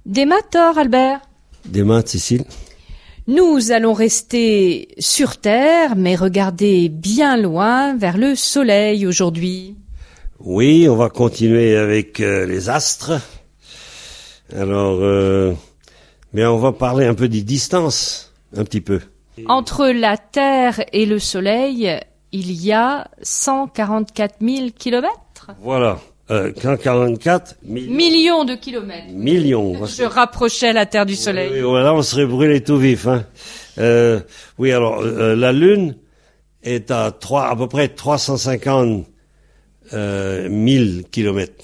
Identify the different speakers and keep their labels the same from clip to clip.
Speaker 1: Des maths, Thor, Albert?
Speaker 2: Des maths, Cécile.
Speaker 1: Nous allons rester sur Terre, mais regarder bien loin vers le Soleil aujourd'hui.
Speaker 2: Oui, on va continuer avec les astres. Alors, mais on va parler un peu des distances, un petit peu.
Speaker 1: Entre la Terre et le Soleil, il y a 144 000 kilomètres.
Speaker 2: Voilà, 144
Speaker 1: millions de kilomètres.
Speaker 2: Millions.
Speaker 1: Je rapprochais la Terre du Soleil.
Speaker 2: Oui, voilà, on serait brûlé tout vif. Hein. Oui, alors, la Lune est à peu près 350 000 kilomètres.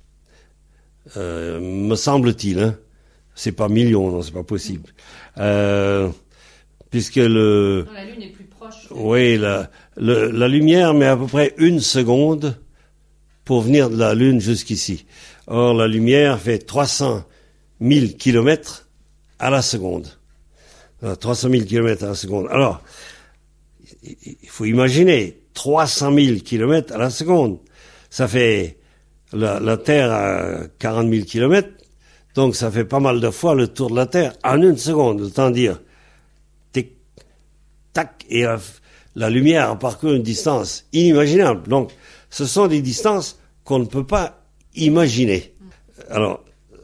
Speaker 2: Me semble-t-il, hein. C'est pas millions, non, c'est pas possible. Puisque
Speaker 1: la Lune est plus proche.
Speaker 2: Oui, la lumière met à peu près 1 seconde pour venir de la Lune jusqu'ici. Or, la lumière fait 300 000 kilomètres à la seconde. 300 000 kilomètres à la seconde. Alors, il faut imaginer 300 000 kilomètres à la seconde. Ça fait la Terre à 40 000 kilomètres, donc ça fait pas mal de fois le tour de la Terre en 1 seconde. Autant dire, tic, tac, et la lumière a parcouru une distance inimaginable. Donc, ce sont des distances qu'on ne peut pas imaginer. Alors,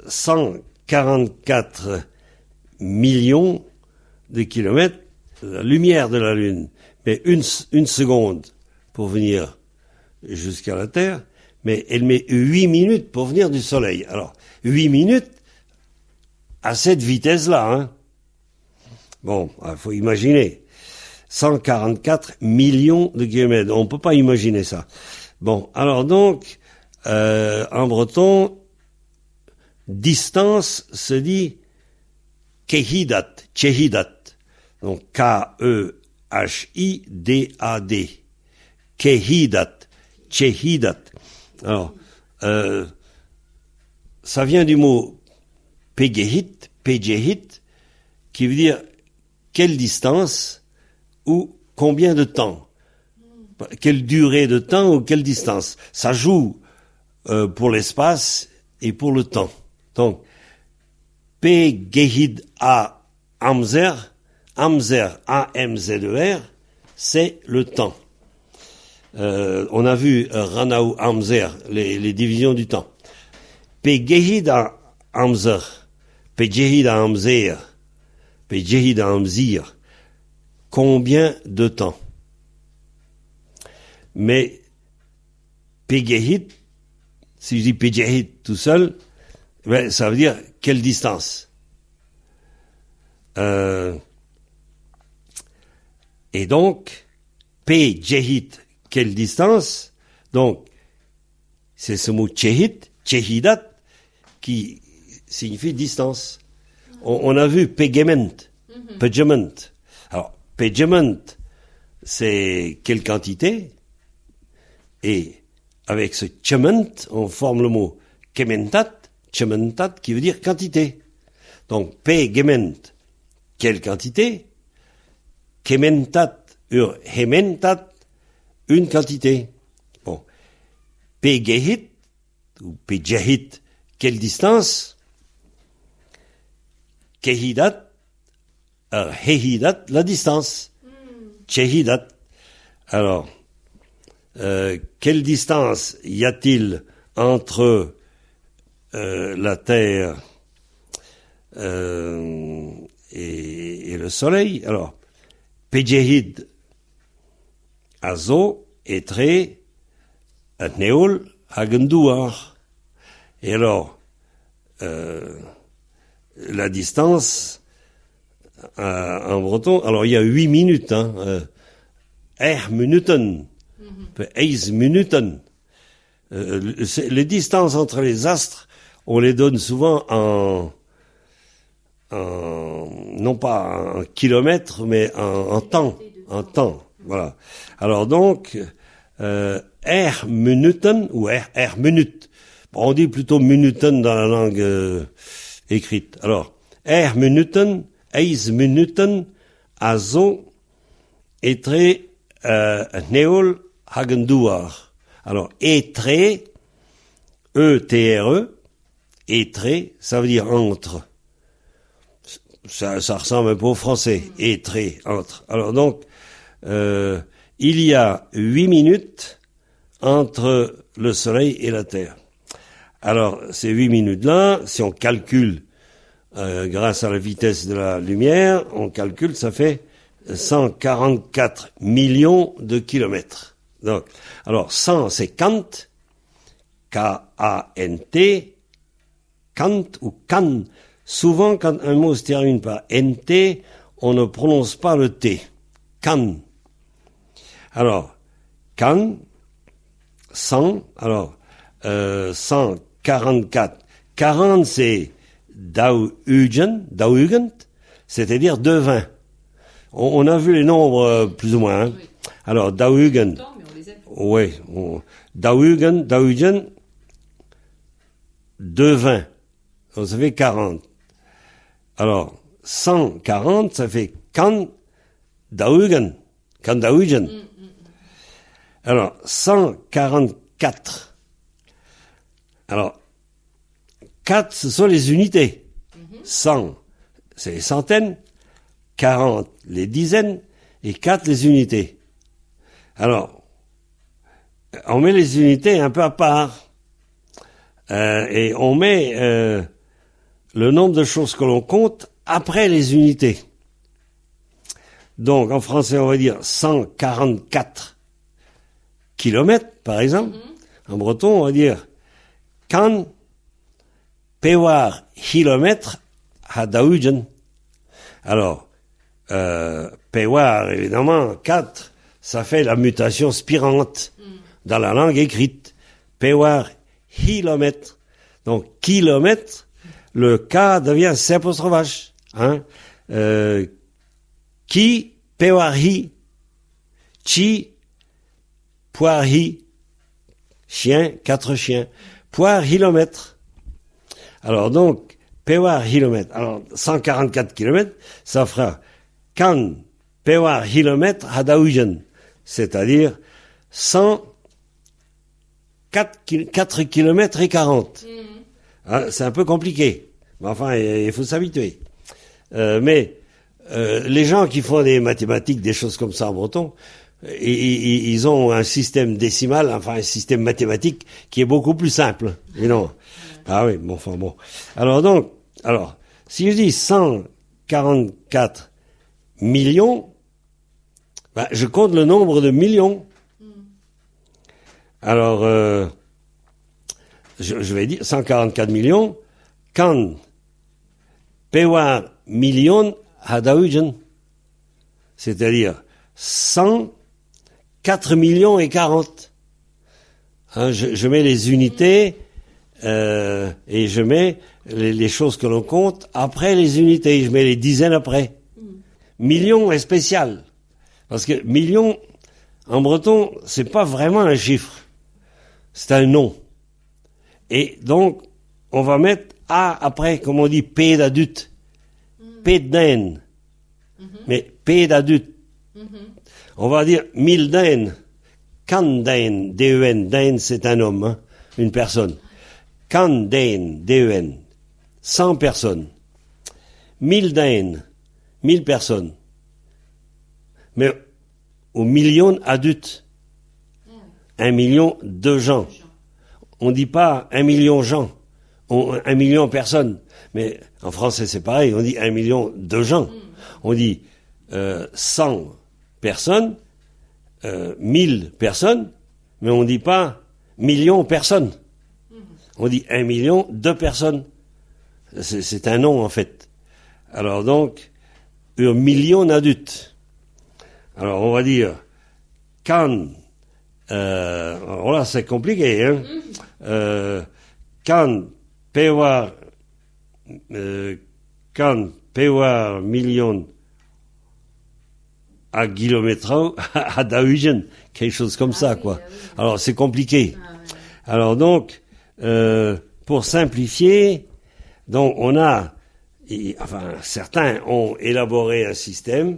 Speaker 2: 144 millions de kilomètres, la lumière de la Lune met une seconde pour venir jusqu'à la Terre, mais elle met 8 minutes pour venir du Soleil. Alors, 8 minutes à cette vitesse-là, hein. Bon, il faut imaginer. 144 millions de kilomètres. On ne peut pas imaginer ça. Bon, alors donc, en breton, distance se dit kehidat, chehidat. Donc, K-E-H-I-D-A-D. Kehidat, chehidat. Alors, ça vient du mot pegehit, qui veut dire quelle distance ou combien de temps. Quelle durée de temps ou quelle distance. Ça joue pour l'espace et pour le temps. Donc, pegehid a amzer, A-M-Z-E-R, c'est le temps. On a vu Ranau Amzer, les divisions du temps. Pegehid a amzer, pegehid a amzer, pegehid a amzir. Combien de temps? Mais pegehid, si je dis pegehid tout seul, ben, ça veut dire quelle distance. Et donc, pegehid, quelle distance? Donc, c'est ce mot chehidat, qui signifie distance. On a vu pegement. Alors, pegement, c'est quelle quantité? Et avec ce chement, on forme le mot kementat, qui veut dire quantité. Donc, pegement, quelle quantité? Kementat, hementat, une quantité. Bon. Pegehit, ou pegehit, quelle distance? Kehidat, hehidat, la distance. Chehidat. Alors, quelle distance y a-t-il entre la Terre et le Soleil? Alors, pegehid azo etre neol hagenduar. Et alors, la distance en breton, alors il y a 8 minutes, hein, minuten, minuten. Les distances entre les astres, on les donne souvent non pas en kilomètres, mais en temps, voilà. Alors donc, minuten ou minute. Bon, on dit plutôt minuten dans la langue écrite. Alors, minuten, minuten, azo, etre, neol, hagenduar. Alors, etre, E-T-R-E, etre, ça veut dire entre. ça ressemble un peu au français. Et très, entre. Alors donc, il y a 8 minutes entre le Soleil et la Terre. Alors, ces 8 minutes-là, si on calcule grâce à la vitesse de la lumière, on calcule, ça fait 144 millions de kilomètres. Donc, alors 100, c'est Kant, K-A-N-T, Kant ou Kan. Souvent, quand un mot se termine par N-T, on ne prononce pas le T. Kan. Alors, Kan, 100, alors, 144. 40, c'est Daugen, c'est-à-dire de 20. On a vu les nombres plus ou moins. Hein. Oui. Alors, Daugen. Oui. Daugen, de 20. Donc, ça fait 40. Alors, 140, ça fait Kan Daugen. Kan Daugen. Alors, 144. Alors, 4, ce sont les unités. 100, c'est les centaines. 40, les dizaines. Et 4, les unités. Alors, on met les unités un peu à part. Et on met le nombre de choses que l'on compte après les unités. Donc, en français, on va dire 144 kilomètres, par exemple. En breton, on va dire Kan pewar kilomètre ha daugen. Alors, pewar, évidemment, 4, ça fait la mutation spirante dans la langue écrite. Pewar kilomètre. Donc, kilomètre, le K devient s'apostrophe. Hein? Ki, pewar-hi, chi, poir-hi, chien, 4 chiens, poir, kilomètre. Alors donc, pewar, kilomètre. Alors, 144 kilomètres, ça fera Kan, pewar, kilomètre, hadaugen. C'est-à-dire 104 kilomètres et 40. Hein, c'est un peu compliqué. Mais enfin, il faut s'habituer. Mais les gens qui font des mathématiques, des choses comme ça en breton, ils ont un système décimal, enfin un système mathématique qui est beaucoup plus simple. Et non. Ah oui, bon, enfin bon. Alors donc, si je dis 144 millions, ben, je compte le nombre de millions. Alors, je vais dire 144 millions, Kan pewar million hadaugen. C'est-à-dire 104 millions et 40. Hein, je mets les unités et je mets les choses que l'on compte après les unités. Je mets les dizaines après. Million est spécial. Parce que million, en breton, c'est pas vraiment un chiffre. C'est un nom. Et donc, on va mettre A après, comme on dit, P d'adulte. P d'N. Mais P d'adulte. On va dire 1000 daines. Kan daine, D-E-N. Daine, c'est un homme, hein, une personne. Kan daine, D-E-N. 100 personnes. 1000 daines, 1000 personnes. Mais au million adultes. 1 million de gens. On dit pas 1 million gens. 1 million personnes. Mais en français, c'est pareil. On dit 1 million de gens. On dit 100 personnes, 1000 personnes, mais on dit pas million personnes. On dit 1 million de personnes. C'est un nom, en fait. Alors donc, 1 million d'adultes. Alors on va dire, Kan, voilà, c'est compliqué, hein. Kan pewar million à kilomètre à daugen, quelque chose comme ça, quoi. Alors c'est compliqué. Alors donc, pour simplifier, donc on a, enfin certains ont élaboré un système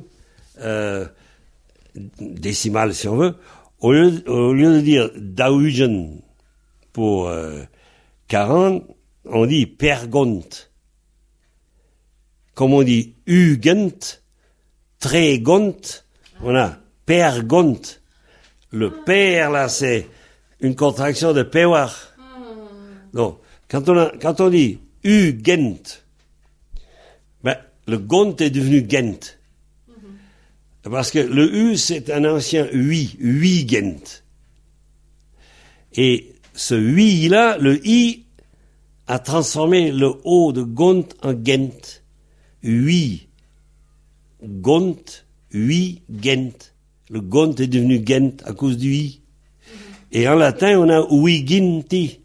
Speaker 2: décimal, si on veut, au lieu de dire daugen pour 40, on dit pergont. comme on dit Ugent, Tregont, on a Pergont. Le père, là, c'est une contraction de pewar. Donc, quand on dit Ugent, ben, le gont est devenu gent. Parce que le U, c'est un ancien ui gent. Et ce ui là, le i a transformé le O de gont en gent. Ui, gont, ui, gent. Le gont est devenu gent à cause du i. Et en latin, on a uiginti.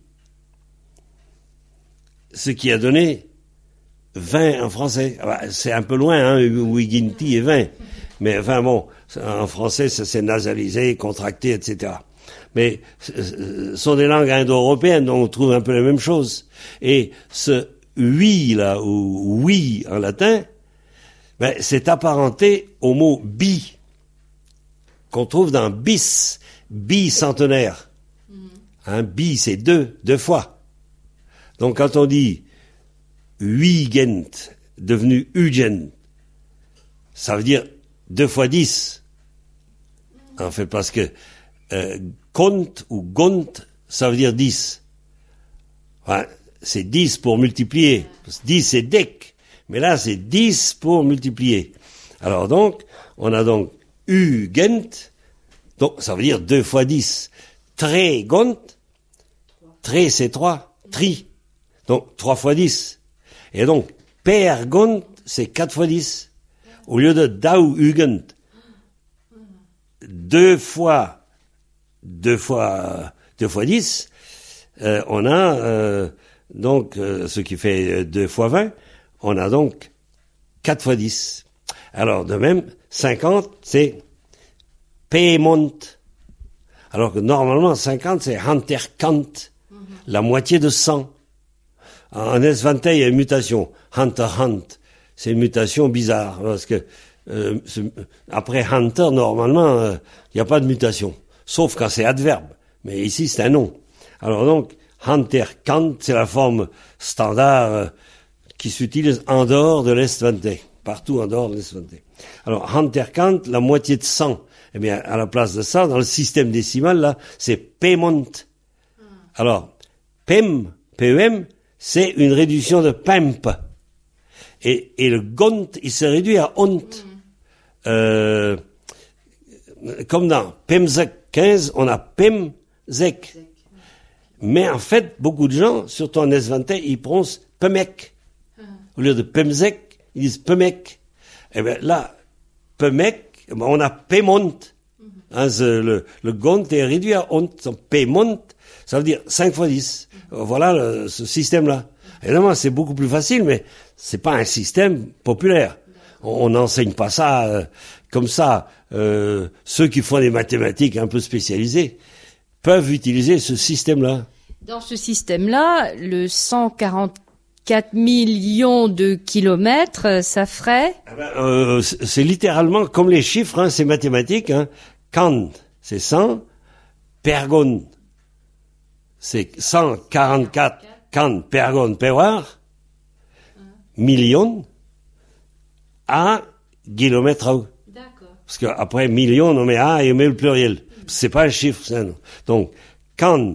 Speaker 2: Ce qui a donné vin en français. C'est un peu loin, hein, uiginti et vin. Mais enfin bon, en français, ça s'est nasalisé, contracté, etc. Mais ce sont des langues indo-européennes, donc on trouve un peu la même chose. Et ce oui, là, ou oui en latin, ben, c'est apparenté au mot bi, qu'on trouve dans bis, bicentenaire. Hein, bi, c'est deux fois. Donc quand on dit huigent, devenu ugent, ça veut dire 2 fois 10. En fait, parce que compte ou gont, ça veut dire 10. Enfin, c'est 10 pour multiplier. 10, c'est dec. Mais là, c'est 10 pour multiplier. Alors donc, on a donc ugent, donc ça veut dire 2 fois 10. Tregont, tre, c'est 3. Tri, donc 3 fois 10. Et donc, pergont, c'est 4 fois 10. Au lieu de dauugent, 2 fois 10, on a donc ce qui fait 2 fois 20, on a donc 4 fois 10. Alors de même, 50, c'est Pemont. Alors que normalement, 50, c'est Hanterkant, la moitié de 100. En Esvante, il y a une mutation, Hunter-Hunt. C'est une mutation bizarre, parce que après Hunter, normalement, il n'y a pas de mutation, sauf quand c'est adverbe. Mais ici, c'est un nom. Alors donc, Hunter-Kant, c'est la forme standard qui s'utilise en dehors de l'Esvante, partout en dehors de l'Esvante. Alors, Hunter-Kant, la moitié de 100. Eh bien, à la place de ça, dans le système décimal, là, c'est Pemont. Alors, Pem, P-E-M, c'est une réduction de Pemp. Et le gont, il se réduit à ont. Comme dans Pemzek 15, on a Pemzek. Mais en fait, beaucoup de gens, surtout en Esvante, ils prononcent Pemek. Au lieu de Pemzek, ils disent Pemek. Et bien là, Pemek, on a Pemont. Hein, le gont est réduit à ont. Pemont, ça veut dire 5 fois 10. Voilà ce système-là. Évidemment, c'est beaucoup plus facile, mais c'est pas un système populaire. On n'enseigne pas ça comme ça. Ceux qui font des mathématiques un peu spécialisées peuvent utiliser ce système-là.
Speaker 1: Dans ce système-là, le 144 millions de kilomètres, ça ferait
Speaker 2: c'est littéralement comme les chiffres, hein, c'est mathématique. Hein. Kant, c'est 100. Pergon, c'est 144. Kant, pergon, pewar, million à kilomètre.
Speaker 1: D'accord.
Speaker 2: Parce qu'après million, on met A et on met le pluriel. C'est pas un chiffre, c'est un nom. Donc, Kant,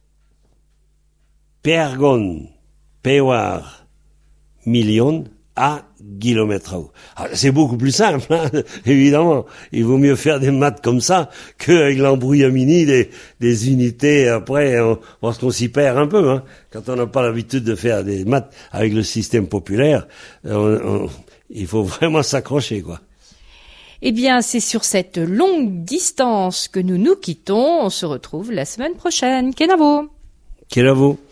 Speaker 2: pergon, pewar, million à kilomètre. C'est beaucoup plus simple, hein, évidemment. Il vaut mieux faire des maths comme ça qu'avec l'embrouillamini des unités. Après, parce qu'on s'y perd un peu, hein. Quand on n'a pas l'habitude de faire des maths avec le système populaire, il faut vraiment s'accrocher, quoi.
Speaker 1: Eh bien, c'est sur cette longue distance que nous nous quittons. On se retrouve la semaine prochaine. Kenavo.
Speaker 2: Kenavo.